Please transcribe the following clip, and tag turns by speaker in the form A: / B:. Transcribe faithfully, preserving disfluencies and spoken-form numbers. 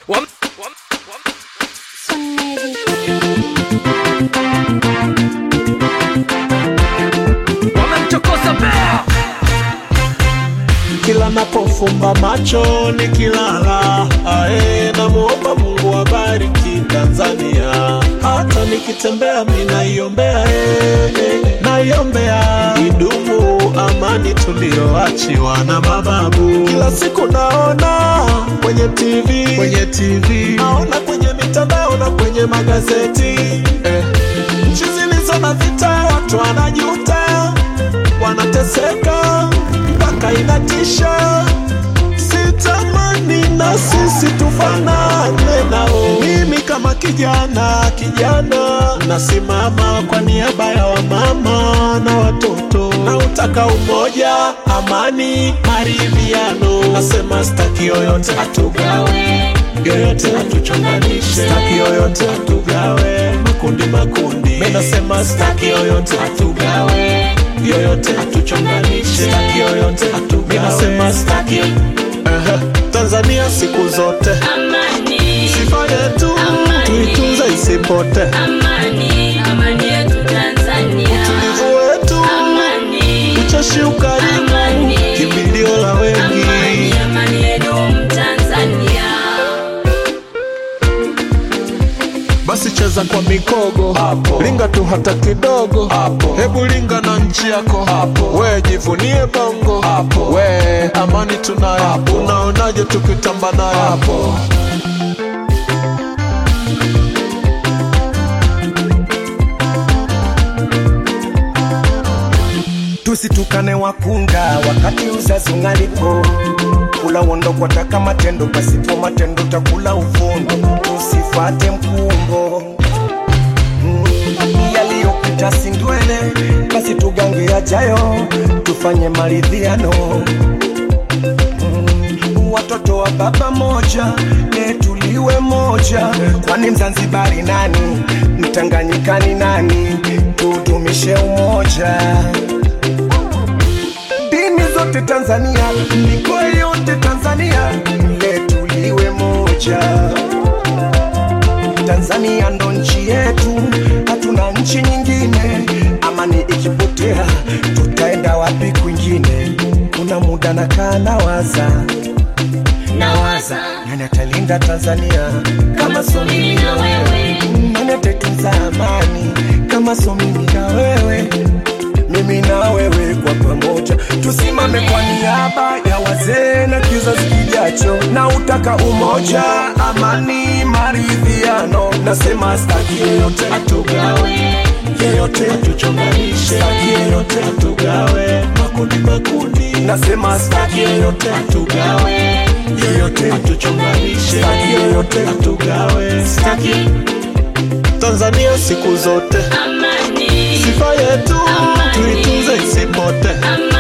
A: Kila napofumba macho nikilala, ae namuomba Mungu abariki Tanzania. Hata nikitembea mimi naiombea, eh, naiombea idumu amani tulioachiwa na mababu. Kila siku naona kwenye T V, kwenye T V, naona kwenye mitandao na kwenye magazeti, eh, nchi zilizo na vita watu wanajuta, wanateseka mpaka inatisha. Sitamani na sisi tufanane nao. Mimi kama kijana, kijana nasimama kwa niaba ya wamama na watoto. Na utaka umoja, amani, maridhiano. Nasema staki yoyote atugawe, yoyote atuchonganishe. Staki yoyote atugawe, makundi makundi. Mimi nasema staki yoyote atugawe, yoyote atuchonganishe. Staki yoyote atugawe. Mimi nasema staki uh, Tanzania siku zote amani, sifa yetu tuitunze isipote. Amani, amani yetu Tanzania. Utulivu wetu amani, ucheshi ukarimu, kimbilio la wengi. Amani, amani yetu Tanzania. Basi cheza kwa mikogo hapo, linga tu hata kidogo hapo. Hebu linga na nchi yako hapo, we jivunie bongo hapo. We amani tunayo, unaonaje tukitamba nayo hapo?
B: Tusitukane wakunga wakati uzazi ungalipo. Kula wondo kwa taka matendo, pasipo matendo takula ufundo. Tusifate mkumbo, mm, yaliyopita si ndwele. Basi tugange yajayo, tufanye maridhiano. mm, Watoto wa baba moja, netuliwe moja. Kwani Mzanzibari nani, Mtanganyikani nani? Tudumishe umoja. Zote Tanzania, mikoa yote Tanzania, letu liwe moja. Tanzania ndo nchi yetu, hatuna nchi nyingine. Amani ikipotea, tutaenda wapi kwingine? Kuna muda nakaa nawaza, nawaza nani atalinda Tanzania kama so mimi na wewe? Nani atatunza amani kama so mimi na wewe? Mimi na wewe kwa pamoja, tusimame kwa niaba ya wazee na kizazi kijacho. Na utaka umoja, amani, maridhiano. Nasema staki yoyote atugawe, yoyote atuchonganishe. Staki yoyote atugawe, makundi makundi. Nasema staki yoyote atugawe, yoyote atuchonganishe. Staki yoyote atugawe, staki Tanzania siku zote amani, sifa yetu tuitunze isipote.